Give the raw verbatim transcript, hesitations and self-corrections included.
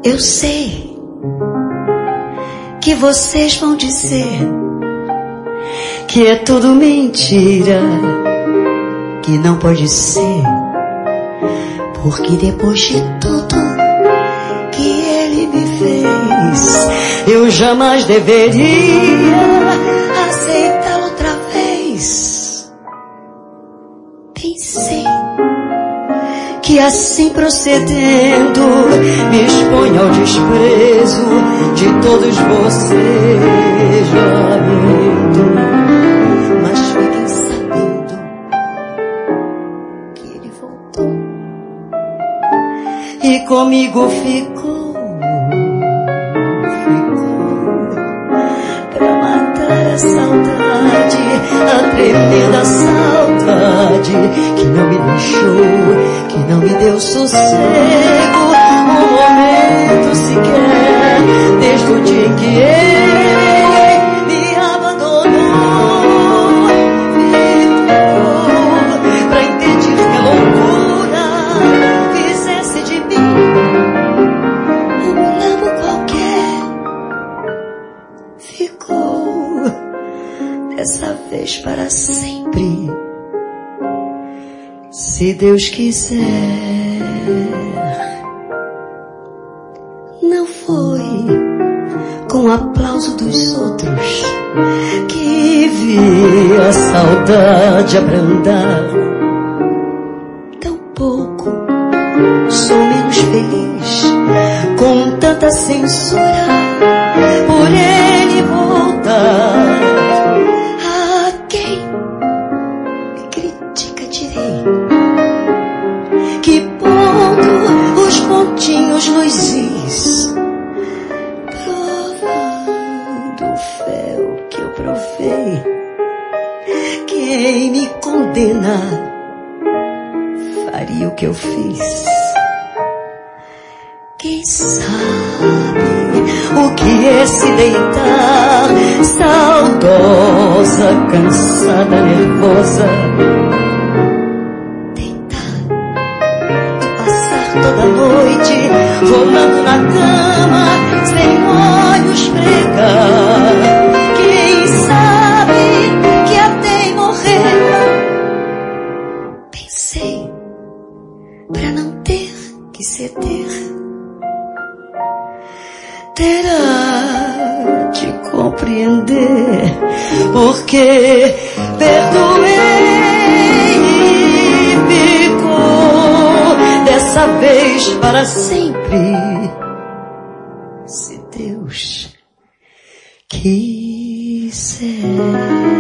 Eu sei que vocês vão dizer que é tudo mentira, que não pode ser, porque depois de tudo que ele me fez, eu jamais deveria aceitá-lo outra vez. Pensei que assim procedendo me exponho ao desprezo de todos vocês. Lamento, mas fiquem sabendo que ele voltou e comigo ficou, ficou pra matar a saudade, a tremenda saudade que não me deixou, que não me deu sossego, um momento sequer, desde o dia em que ele me abandonou. Ficou pra impedir que a loucura fizesse de mim um lambo qualquer. Ficou dessa vez para sempre, se Deus quiser. Não foi com o aplauso dos outros que vi a saudade abrandar. Tampouco sou menos feliz com tanta censura por ele voltar. A quem me critica direi que pondo os pontinhos nos is, provando o fel que eu provei, quem me condena faria o que eu fiz. Quem sabe o que é se deitar saudosa, cansada, nervosa, toda noite, rolando na cama, sem olhos pregar. Quem sabe que até morrer, pensei, pra não ter que ceder, terá de compreender, porque perdoei e ficou dessa vez para sempre, se Deus quiser.